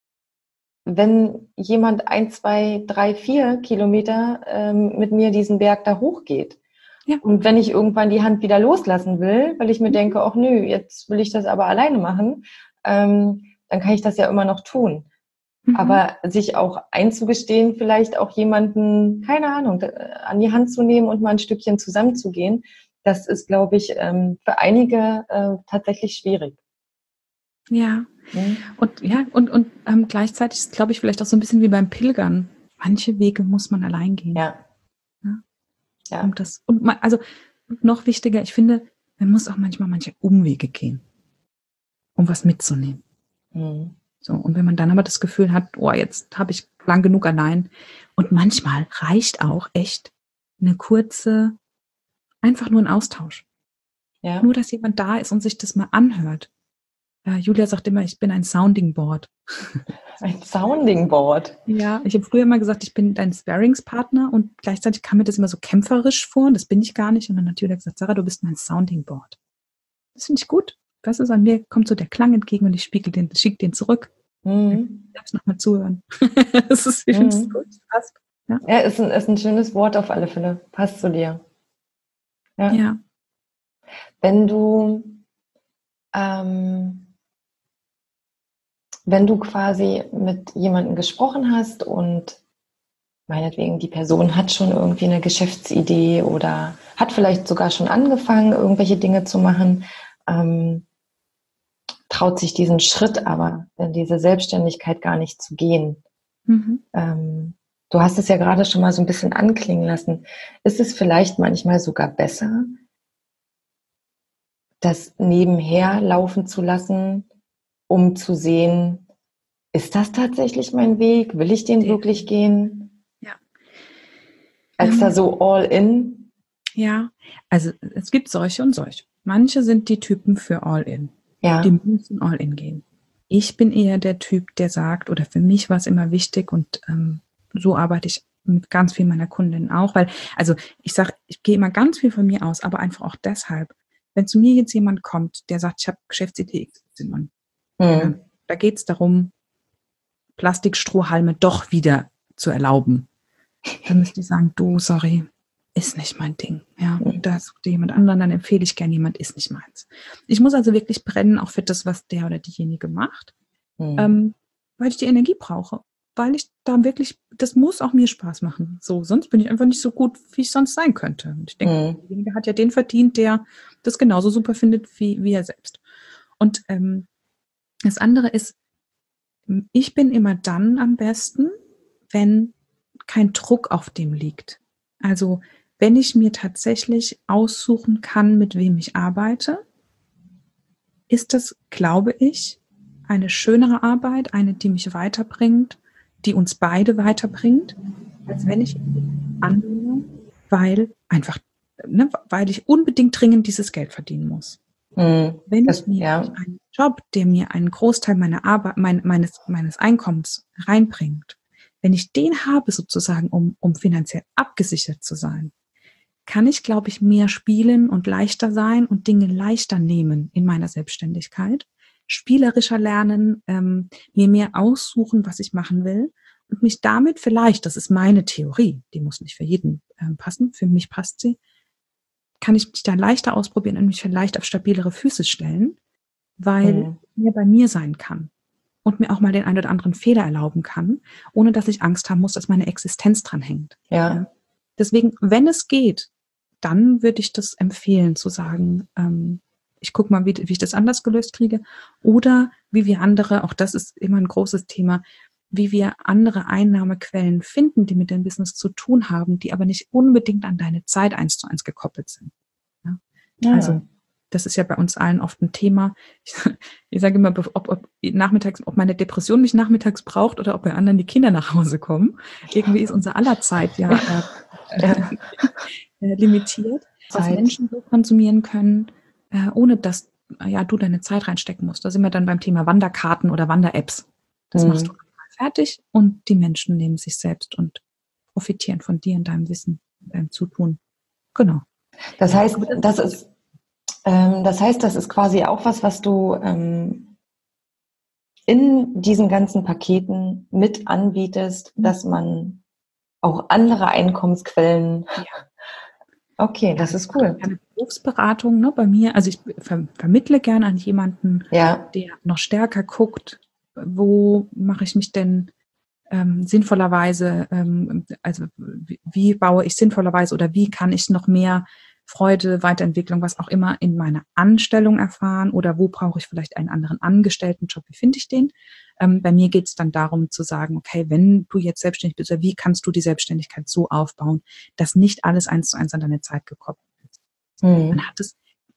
wenn jemand ein, zwei, drei, vier Kilometer ähm, mit mir diesen Berg da hochgeht. Ja. Und wenn ich irgendwann die Hand wieder loslassen will, weil ich mir denke, ach nö, jetzt will ich das aber alleine machen, ähm, dann kann ich das ja immer noch tun. Mhm. Aber sich auch einzugestehen, vielleicht auch jemanden, keine Ahnung, an die Hand zu nehmen und mal ein Stückchen zusammenzugehen, das ist, glaube ich, ähm, für einige äh, tatsächlich schwierig. Ja, mhm. und ja, und, und ähm, gleichzeitig ist, glaube ich, vielleicht auch so ein bisschen wie beim Pilgern. Manche Wege muss man allein gehen. Ja. Ja. Ja. Um das, und man, also noch wichtiger, ich finde, man muss auch manchmal manche Umwege gehen, um was mitzunehmen. Mhm. So, und wenn man dann aber das Gefühl hat, oh, jetzt habe ich lang genug allein. Und manchmal reicht auch echt eine kurze, einfach nur ein Austausch. Ja. Nur, dass jemand da ist und sich das mal anhört. Äh, Julia sagt immer, ich bin ein Sounding Board. Ein Sounding Board. Ja, ich habe früher immer gesagt, ich bin dein Sparringspartner und gleichzeitig kam mir das immer so kämpferisch vor. Das bin ich gar nicht. Und dann hat Julia gesagt, Sarah, du bist mein Sounding Board. Das finde ich gut. Weißt du, an mir kommt so der Klang entgegen und ich spiegel den, schicke den zurück. Mhm. Ich darf es nochmal zuhören. Das ist, ich finde es Mhm. gut. Das passt. Ja, Ja, ist ein, ist ein schönes Wort auf alle Fälle. Passt zu dir. Ja. ja. Wenn du, ähm, wenn du quasi mit jemandem gesprochen hast und meinetwegen die Person hat schon irgendwie eine Geschäftsidee oder hat vielleicht sogar schon angefangen, irgendwelche Dinge zu machen, ähm, traut sich diesen Schritt aber in diese Selbstständigkeit gar nicht zu gehen. Mhm. Ähm, du hast es ja gerade schon mal so ein bisschen anklingen lassen. Ist es vielleicht manchmal sogar besser, das nebenher laufen zu lassen, um zu sehen, ist das tatsächlich mein Weg? Will ich den wirklich gehen? Ja. Als Ähm, da so all in? Ja, also es gibt solche und solche. Manche sind die Typen für All-In. Ja. Die müssen All-In gehen. Ich bin eher der Typ, der sagt, oder für mich war es immer wichtig und ähm, so arbeite ich mit ganz vielen meiner Kundinnen auch, weil, also ich sage, ich gehe immer ganz viel von mir aus, aber einfach auch deshalb, wenn zu mir jetzt jemand kommt, der sagt, ich habe Geschäftsidee X Y, ja, Hm. da geht es darum, Plastikstrohhalme doch wieder zu erlauben, dann müsste ich sagen, du, sorry, ist nicht mein Ding. Ja, da sucht dir jemand anderen, dann empfehle ich gerne jemand, ist nicht meins. Ich muss also wirklich brennen, auch für das, was der oder diejenige macht, Hm. ähm, weil ich die Energie brauche. Weil ich da wirklich, das muss auch mir Spaß machen. So, sonst bin ich einfach nicht so gut, wie ich sonst sein könnte. Und ich denke, Hm. derjenige hat ja den verdient, der das genauso super findet wie, wie er selbst. Und ähm, das andere ist, ich bin immer dann am besten, wenn kein Druck auf dem liegt. Also wenn ich mir tatsächlich aussuchen kann, mit wem ich arbeite, ist das, glaube ich, eine schönere Arbeit, eine, die mich weiterbringt, die uns beide weiterbringt, als wenn ich annehme, weil einfach, ne, weil ich unbedingt dringend dieses Geld verdienen muss. Hm. Wenn Das, ich mir ja. einen Job, der mir einen Großteil meiner Arbeit, mein, meines, meines Einkommens reinbringt, wenn ich den habe sozusagen, um, um finanziell abgesichert zu sein, kann ich, glaube ich, mehr spielen und leichter sein und Dinge leichter nehmen in meiner Selbstständigkeit, spielerischer lernen, ähm, mir mehr aussuchen, was ich machen will und mich damit vielleicht, das ist meine Theorie, die muss nicht für jeden ähm, passen, für mich passt sie, kann ich mich da leichter ausprobieren und mich vielleicht auf stabilere Füße stellen, weil Hm. mir bei mir sein kann und mir auch mal den einen oder anderen Fehler erlauben kann, ohne dass ich Angst haben muss, dass meine Existenz dran hängt. Ja. Ja. Deswegen, wenn es geht, dann würde ich das empfehlen, zu sagen, ähm, ich gucke mal, wie, wie ich das anders gelöst kriege. Oder wie wir andere, auch das ist immer ein großes Thema, wie wir andere Einnahmequellen finden, die mit dem Business zu tun haben, die aber nicht unbedingt an deine Zeit eins zu eins gekoppelt sind. Ja? Ja. Also das ist ja bei uns allen oft ein Thema. Ich, ich sage immer, ob, ob, nachmittags, ob meine Depression mich nachmittags braucht oder ob bei anderen die Kinder nach Hause kommen. Irgendwie ist unser aller Zeit ja, äh, Ja. äh, limitiert, was Zeit. Menschen so konsumieren können, äh, ohne dass ja, du deine Zeit reinstecken musst. Da sind wir dann beim Thema Wanderkarten oder Wander-Apps. Das Hm. machst du fertig und die Menschen nehmen sich selbst und profitieren von dir und deinem Wissen, deinem Zutun. Genau. Das Ja, heißt, aber das- das ist, ähm, das heißt, das ist quasi auch was, was du ähm, in diesen ganzen Paketen mit anbietest, dass man auch andere Einkommensquellen. Ja. Okay, das ist cool. Eine Berufsberatung, ne, bei mir, also ich ver vermittle gerne an jemanden, Ja. der noch stärker guckt, wo mache ich mich denn ähm, sinnvollerweise, ähm, also wie, wie baue ich sinnvollerweise oder wie kann ich noch mehr Freude, Weiterentwicklung, was auch immer in meiner Anstellung erfahren oder wo brauche ich vielleicht einen anderen Angestelltenjob, wie finde ich den? Ähm, bei mir geht es dann darum zu sagen, okay, wenn du jetzt selbstständig bist, wie kannst du die Selbstständigkeit so aufbauen, dass nicht alles eins zu eins an deine Zeit gekoppelt ist. Hm. Man hat es,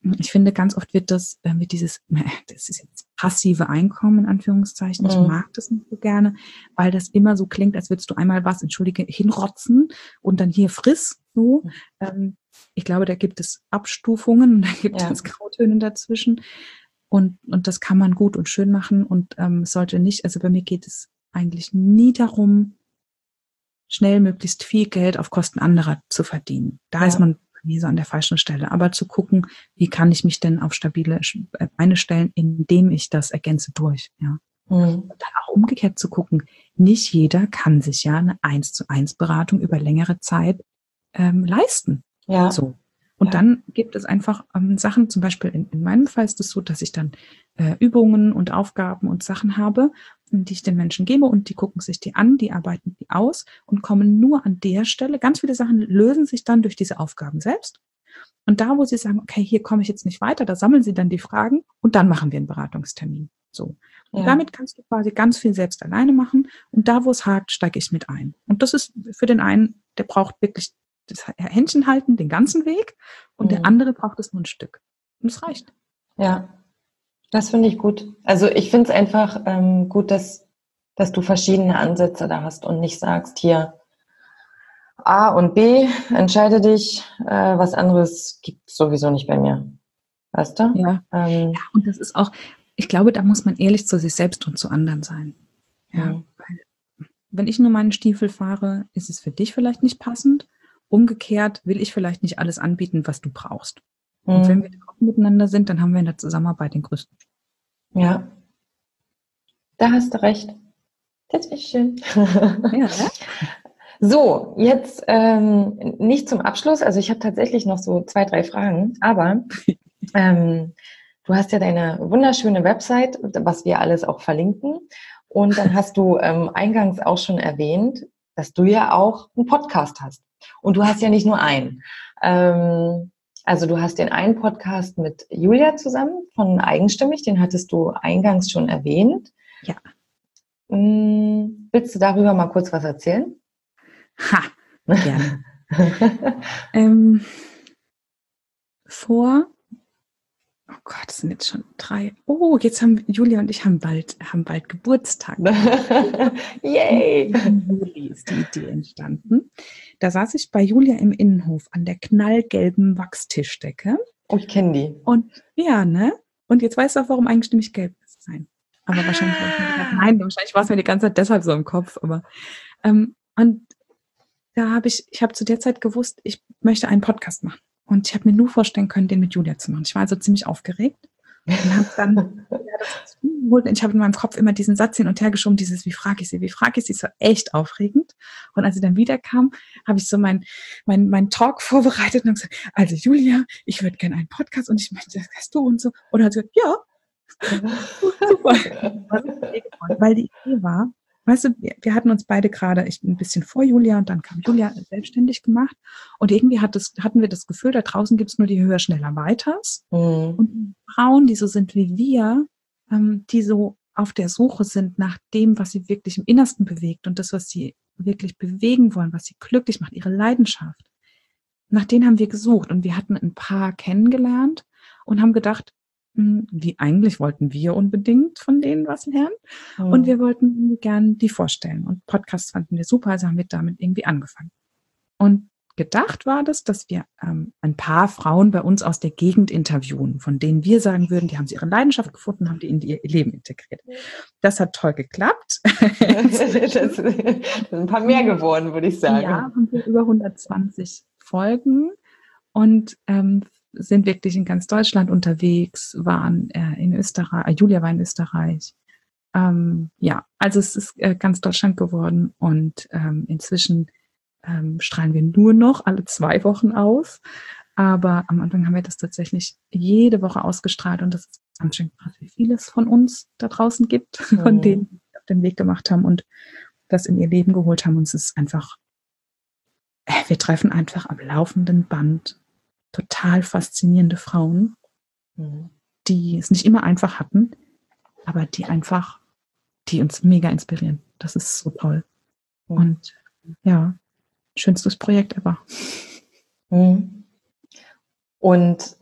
ich finde, ganz oft wird das, äh, wird dieses, das ist jetzt passive Einkommen in Anführungszeichen, ich Mhm. mag das nicht so gerne, weil das immer so klingt, als würdest du einmal was, entschuldige, hinrotzen und dann hier friss, so. Ähm, ich glaube, da gibt es Abstufungen und da gibt Ja. es Grautöne dazwischen und, und das kann man gut und schön machen und ähm, es sollte nicht, also bei mir geht es eigentlich nie darum, schnell möglichst viel Geld auf Kosten anderer zu verdienen. Da Ja. ist man bei mir so an der falschen Stelle. Aber zu gucken, wie kann ich mich denn auf stabile Sch- äh, Beine stellen, indem ich das ergänze durch. Ja. Mhm. Und dann auch umgekehrt zu gucken, nicht jeder kann sich ja eine eins zu eins Beratung über längere Zeit ähm, leisten. Ja. So. Und Ja. dann gibt es einfach ähm, Sachen, zum Beispiel in, in meinem Fall ist es so, dass ich dann äh, Übungen und Aufgaben und Sachen habe, die ich den Menschen gebe und die gucken sich die an, die arbeiten die aus und kommen nur an der Stelle. Ganz viele Sachen lösen sich dann durch diese Aufgaben selbst. Und da, wo sie sagen, okay, hier komme ich jetzt nicht weiter, da sammeln sie dann die Fragen und dann machen wir einen Beratungstermin. So. Und Ja. damit kannst du quasi ganz viel selbst alleine machen. Und da, wo es hakt, steige ich mit ein. Und das ist für den einen, der braucht wirklich das Händchen halten, den ganzen Weg. Und Mhm. der andere braucht es nur ein Stück. Und es reicht. Ja, das finde ich gut. Also ich finde es einfach ähm, gut, dass, dass du verschiedene Ansätze da hast und nicht sagst, hier A und B, entscheide dich, äh, was anderes gibt es sowieso nicht bei mir. Weißt du? Ja. Ähm, Ja, und das ist auch, ich glaube, da muss man ehrlich zu sich selbst und zu anderen sein. Ja, Mhm. weil wenn ich nur meinen Stiefel fahre, ist es für dich vielleicht nicht passend. Umgekehrt will ich vielleicht nicht alles anbieten, was du brauchst. Und wenn wir Mhm. offen miteinander sind, dann haben wir in der Zusammenarbeit den größten. Ja, da hast du recht. Das ist schön. Ja, ne? So, jetzt ähm, nicht zum Abschluss. Also ich habe tatsächlich noch so zwei, drei Fragen, aber ähm, du hast ja deine wunderschöne Website, was wir alles auch verlinken. Und dann hast du ähm, eingangs auch schon erwähnt, dass du ja auch einen Podcast hast. Und du hast ja nicht nur einen. Ähm, also du hast den einen Podcast mit Julia zusammen von Eigenstimmig, den hattest du eingangs schon erwähnt. Ja. Hm, willst du darüber mal kurz was erzählen? Ha, gerne. ähm, vor, oh Gott, das sind jetzt schon drei. Oh, jetzt haben Julia und ich haben bald, haben bald Geburtstag. Yay! Im Juli ist die Idee entstanden. Da saß ich bei Julia im Innenhof an der knallgelben Wachstischdecke. Oh, ich kenne die. Und ja, ne? Und jetzt weißt du auch, warum eigenstimmig gelb ist sein. Aber wahrscheinlich war es mir die ganze, nein, wahrscheinlich war es mir die ganze Zeit deshalb so im Kopf. Aber ähm, und da habe ich, ich habe zu der Zeit gewusst, ich möchte einen Podcast machen. Und ich habe mir nur vorstellen können, den mit Julia zu machen. Ich war also ziemlich aufgeregt und habe dann, ja, das geholt. Und ich habe in meinem Kopf immer diesen Satz hin und her geschoben, dieses, wie frage ich sie, wie frage ich sie, es war echt aufregend. Und als sie dann wiederkam, habe ich so mein, mein, mein Talk vorbereitet und habe gesagt, also Julia, ich würde gerne einen Podcast und ich möchte, das hast du und so. Und dann hat sie gesagt, ja, super. Weil die Idee war, weißt du, wir, wir hatten uns beide gerade ich, ein bisschen vor Julia und dann kam Julia selbstständig gemacht und irgendwie hat das, hatten wir das Gefühl, da draußen gibt es nur die höher, schneller, weiters. Mhm. Und die Frauen, die so sind wie wir, ähm, die so auf der Suche sind nach dem, was sie wirklich im Innersten bewegt und das, was sie wirklich bewegen wollen, was sie glücklich macht, ihre Leidenschaft. Nach denen haben wir gesucht und wir hatten ein paar kennengelernt und haben gedacht, mh, wie eigentlich wollten wir unbedingt von denen was lernen Mhm. und wir wollten gern die vorstellen und Podcasts fanden wir super, also haben wir damit irgendwie angefangen. Und gedacht war das, dass wir ähm, ein paar Frauen bei uns aus der Gegend interviewen, von denen wir sagen würden, die haben sie ihre Leidenschaft gefunden, haben die in ihr Leben integriert. Das hat toll geklappt. das, das sind ein paar mehr geworden, würde ich sagen. Ja, haben wir über hundertzwanzig Folgen und ähm, sind wirklich in ganz Deutschland unterwegs, waren äh, in Österreich, äh, Julia war in Österreich. Ähm, ja, also es ist äh, ganz Deutschland geworden und ähm, inzwischen ähm, strahlen wir nur noch alle zwei Wochen aus. Aber am Anfang haben wir das tatsächlich jede Woche ausgestrahlt und das ist ganz schön krass, wie viel es von uns da draußen gibt, von Mhm. denen die auf den Weg gemacht haben und das in ihr Leben geholt haben. Und es ist einfach, äh, wir treffen einfach am laufenden Band total faszinierende Frauen, Mhm. die es nicht immer einfach hatten, aber die einfach, die uns mega inspirieren. Das ist so toll. Mhm. Und ja, schönstes Projekt ever. Mhm. Und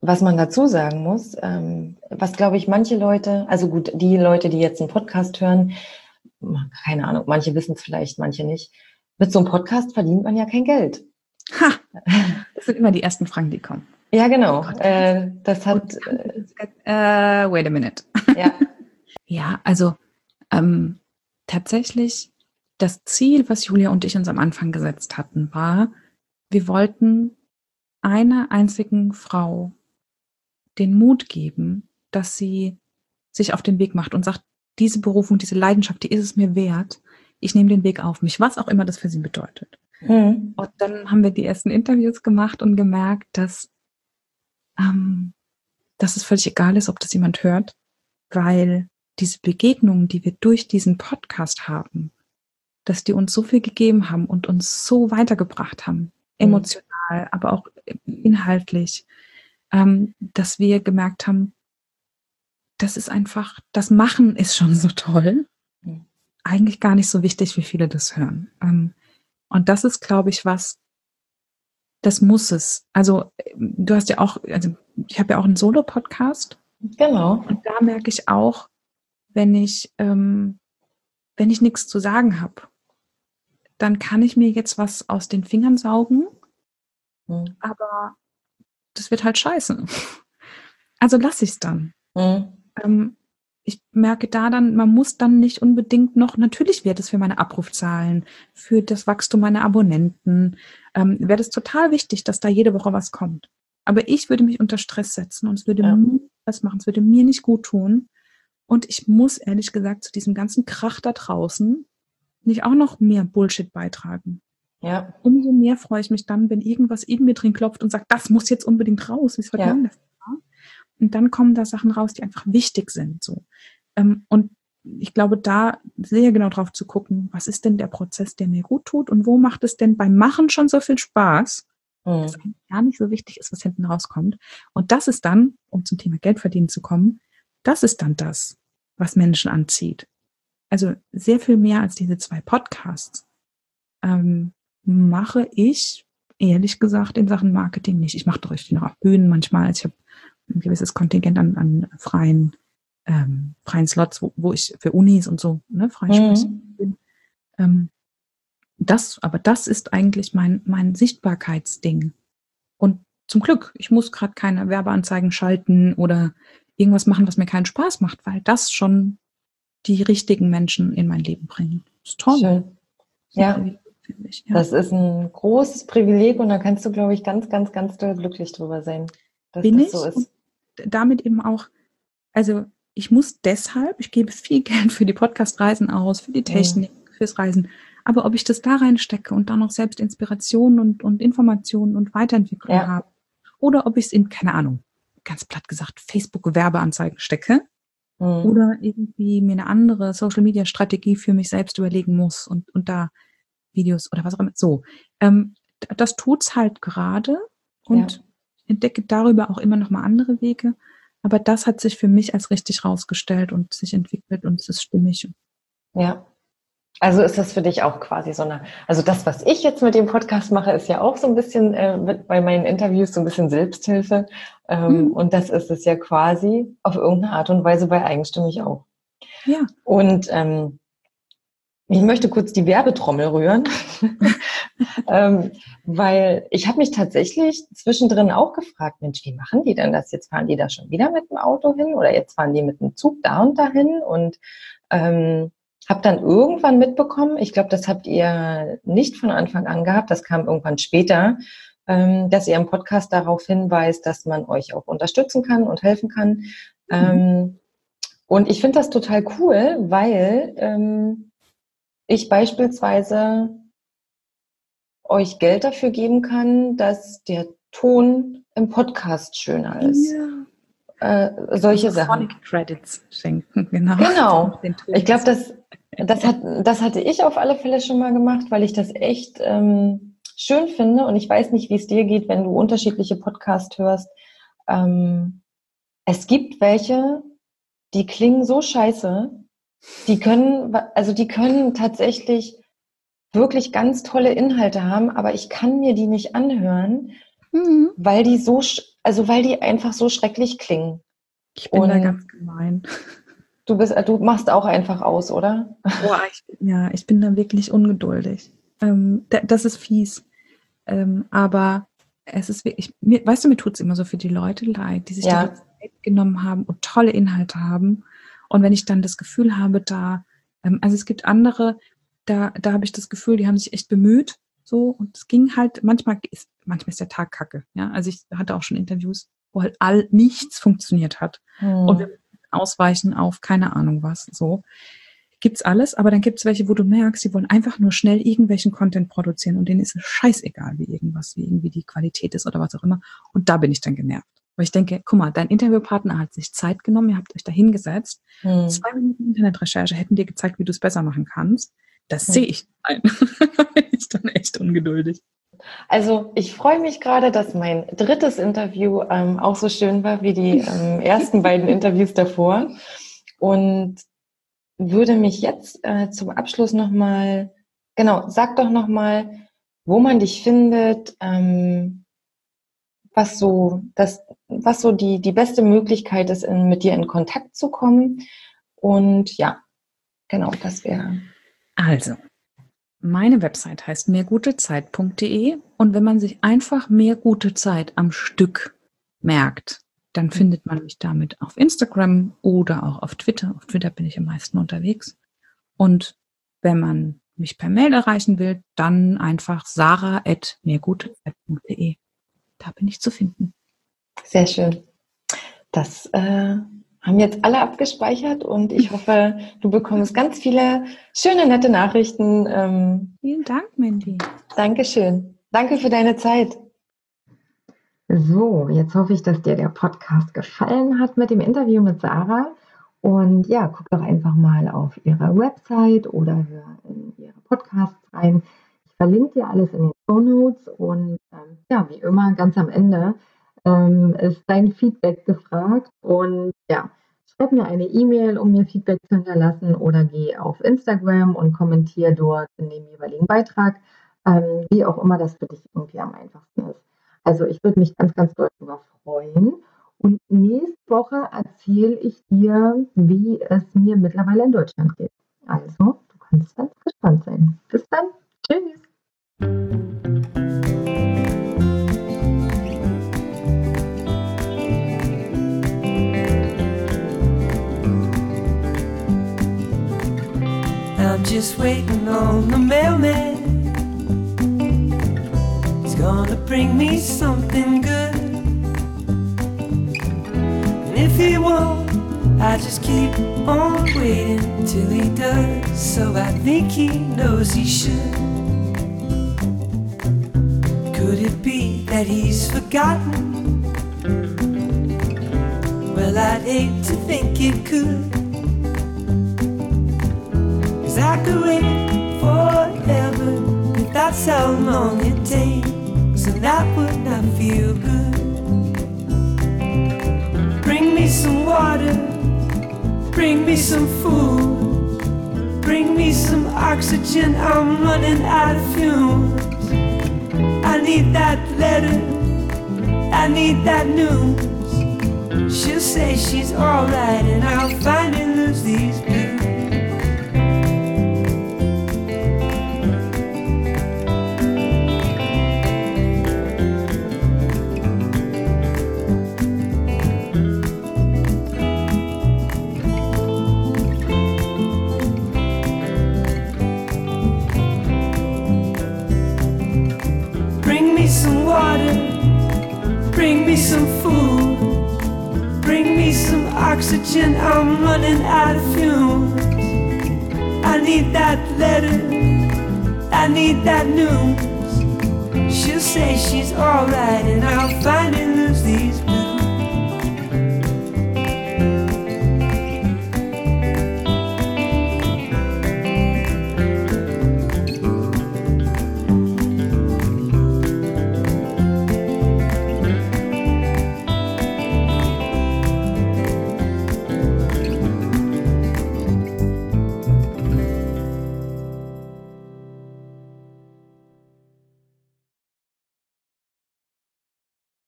was man dazu sagen muss, ähm, was glaube ich manche Leute, also gut, die Leute, die jetzt einen Podcast hören, keine Ahnung, manche wissen es vielleicht, manche nicht. Mit so einem Podcast verdient man ja kein Geld. Ha! Das sind immer die ersten Fragen, die kommen. Ja, genau. Äh, das hat. Äh, wait a minute. Ja. Ja, also ähm, tatsächlich das Ziel, was Julia und ich uns am Anfang gesetzt hatten, war, wir wollten einer einzigen Frau den Mut geben, dass sie sich auf den Weg macht und sagt, diese Berufung, diese Leidenschaft, die ist es mir wert. Ich nehme den Weg auf mich, was auch immer das für sie bedeutet. Mhm. Und dann haben wir die ersten Interviews gemacht und gemerkt, dass, ähm, dass es völlig egal ist, ob das jemand hört, weil diese Begegnungen, die wir durch diesen Podcast haben, dass die uns so viel gegeben haben und uns so weitergebracht haben, emotional, aber auch inhaltlich, ähm, dass wir gemerkt haben, das ist einfach, das Machen ist schon so toll. Mhm. Eigentlich gar nicht so wichtig, wie viele das hören. Ähm, und das ist, glaube ich, was, das muss es. Also du hast ja auch, also ich habe ja auch einen Solo-Podcast. Genau. Und da merke ich auch, wenn ich, ähm, wenn ich nichts zu sagen habe, dann kann ich mir jetzt was aus den Fingern saugen, mhm. aber das wird halt scheiße. Also lasse ich es dann. Mhm. Ähm, ich merke da dann, man muss dann nicht unbedingt noch, natürlich wird es für meine Abrufzahlen, für das Wachstum meiner Abonnenten, ähm, wäre das total wichtig, dass da jede Woche was kommt. Aber ich würde mich unter Stress setzen und es würde ja. mir was machen, es würde mir nicht gut tun. Und ich muss ehrlich gesagt zu diesem ganzen Krach da draußen nicht auch noch mehr Bullshit beitragen. Ja. Umso mehr freue ich mich dann, wenn irgendwas in mir drin klopft und sagt, das muss jetzt unbedingt raus, wie es heute Morgen war. Und dann kommen da Sachen raus, die einfach wichtig sind. So. Ähm, und ich glaube, da sehr genau drauf zu gucken, was ist denn der Prozess, der mir gut tut und wo macht es denn beim Machen schon so viel Spaß, mhm. dass eigentlich gar nicht so wichtig ist, was hinten rauskommt. Und das ist dann, um zum Thema Geld verdienen zu kommen, das ist dann das, was Menschen anzieht. Also sehr viel mehr als diese zwei Podcasts ähm, mache ich, ehrlich gesagt, in Sachen Marketing nicht. Ich mache doch richtig noch auf Bühnen manchmal. Also ich habe ein gewisses Kontingent an, an freien, ähm, freien Slots, wo, wo ich für Unis und so ne, freispreche. Mhm. Ähm, das, aber das ist eigentlich mein, mein Sichtbarkeitsding. Und zum Glück, ich muss gerade keine Werbeanzeigen schalten oder irgendwas machen, was mir keinen Spaß macht, weil das schon die richtigen Menschen in mein Leben bringen. Das ist toll. Schön. Ja. Ich, ja, das ist ein großes Privileg und da kannst du, glaube ich, ganz, ganz, ganz doll glücklich drüber sein, dass Bin das ich so ist. Und damit eben auch, also ich muss deshalb, ich gebe viel Geld für die Podcast-Reisen aus, für die Technik, mhm. fürs Reisen, aber ob ich das da reinstecke und dann noch selbst Inspiration und, und Informationen und Weiterentwicklung ja. habe oder ob ich es in, keine Ahnung, ganz platt gesagt, Facebook-Werbeanzeigen stecke, mhm. oder irgendwie mir eine andere Social-Media-Strategie für mich selbst überlegen muss und, und da Videos oder was auch immer. So, ähm, das tut's halt gerade und ja. entdecke darüber auch immer noch mal andere Wege. Aber das hat sich für mich als richtig rausgestellt und sich entwickelt und es ist stimmig. Ja. Also ist das für dich auch quasi so eine, also das, was ich jetzt mit dem Podcast mache, ist ja auch so ein bisschen äh, mit bei meinen Interviews so ein bisschen Selbsthilfe. Ähm, mhm. Und das ist es ja quasi auf irgendeine Art und Weise bei Eigenstimmig auch. Ja. Und ähm, ich möchte kurz die Werbetrommel rühren, ähm, weil ich habe mich tatsächlich zwischendrin auch gefragt, Mensch, wie machen die denn das? Jetzt fahren die da schon wieder mit dem Auto hin oder jetzt fahren die mit dem Zug da und dahin und ähm, habe dann irgendwann mitbekommen, ich glaube, das habt ihr nicht von Anfang an gehabt, das kam irgendwann später, ähm, dass ihr im Podcast darauf hinweist, dass man euch auch unterstützen kann und helfen kann. Mhm. Ähm, und ich finde das total cool, weil ähm, ich beispielsweise euch Geld dafür geben kann, dass der Ton im Podcast schöner ist. Ja. Äh, solche also Sachen. Sonic Credits schenken, genau. Genau. Ich glaube, das, das, hat, das hatte ich auf alle Fälle schon mal gemacht, weil ich das echt ähm, schön finde. Und ich weiß nicht, wie es dir geht, wenn du unterschiedliche Podcasts hörst. Ähm, es gibt welche, die klingen so scheiße. Die können, also die können tatsächlich wirklich ganz tolle Inhalte haben, aber ich kann mir die nicht anhören, mhm. weil die so, Also weil die einfach so schrecklich klingen. Ich bin Und da ganz gemein. Du bist, du machst auch einfach aus, oder? Boah, ich, ja, ich bin da wirklich ungeduldig. Ähm, das ist fies. Ähm, aber es ist wirklich, mir, weißt du, mir tut es immer so für die Leute leid, die sich ja. die Zeit genommen haben und tolle Inhalte haben. Und wenn ich dann das Gefühl habe, da, ähm, also es gibt andere, da, da habe ich das Gefühl, die haben sich echt bemüht, so, und es ging halt, manchmal ist, manchmal ist der Tag kacke, ja, also ich hatte auch schon Interviews, wo halt all nichts funktioniert hat. Hm. Und wir ausweichen auf keine Ahnung was, so. Gibt's alles, aber dann gibt's welche, wo du merkst, die wollen einfach nur schnell irgendwelchen Content produzieren und denen ist es scheißegal, wie irgendwas, wie irgendwie die Qualität ist oder was auch immer. Und da bin ich dann genervt. Weil ich denke, guck mal, dein Interviewpartner hat sich Zeit genommen, ihr habt euch da hingesetzt. Hm. Zwei Minuten Internetrecherche hätten dir gezeigt, wie du es besser machen kannst. Das hm. sehe ich ein. Da bin ich dann echt ungeduldig. Also ich freue mich gerade, dass mein drittes Interview ähm, auch so schön war wie die ähm, ersten beiden Interviews davor. Und würde mich jetzt äh, zum Abschluss nochmal, genau, sag doch nochmal, wo man dich findet, ähm, was so das, was so die, die beste Möglichkeit ist, in, mit dir in Kontakt zu kommen. Und ja, genau, das wäre. Also, meine Website heißt mehrgutezeit punkt de und wenn man sich einfach mehr gute Zeit am Stück merkt, dann findet man mich damit auf Instagram oder auch auf Twitter. Auf Twitter bin ich am meisten unterwegs. Und wenn man mich per Mail erreichen will, dann einfach sarah at mehrgutezeit punkt de. Da bin ich zu finden. Sehr schön. Das äh, haben jetzt alle abgespeichert und ich hoffe, du bekommst ganz viele schöne, nette Nachrichten. Ähm, Vielen Dank, Mandy. Dankeschön. Danke für deine Zeit. So, jetzt hoffe ich, dass dir der Podcast gefallen hat mit dem Interview mit Sarah. Und ja, guck doch einfach mal auf ihre Website oder hör in ihre Podcasts rein. Ich verlinke dir alles in den Shownotes und ähm, ja, wie immer, ganz am Ende ähm, ist dein Feedback gefragt. Und ja, schreib mir eine E-Mail, um mir Feedback zu hinterlassen oder geh auf Instagram und kommentiere dort in dem jeweiligen Beitrag, ähm, wie auch immer das für dich irgendwie am einfachsten ist. Also ich würde mich ganz, ganz doll darüber freuen. Und nächste Woche erzähle ich dir, wie es mir mittlerweile in Deutschland geht. Also, du kannst ganz gespannt sein. Bis dann. Tschüss. I'm just waiting on the mailman. Gonna bring me something good. And if he won't, I just keep on waiting till he does. So I think he knows he should. Could it be that he's forgotten? Well, I'd hate to think it could. 'Cause I could wait forever if that's how long it takes. And that would not feel good. Bring me some water, bring me some food, bring me some oxygen, I'm running out of fumes. I need that letter, I need that news. She'll say she's alright and I'll finally lose these blues. Bring me some food, bring me some oxygen, I'm running out of fumes. I need that letter, I need that news. She'll say she's alright and I'll finally lose these blues.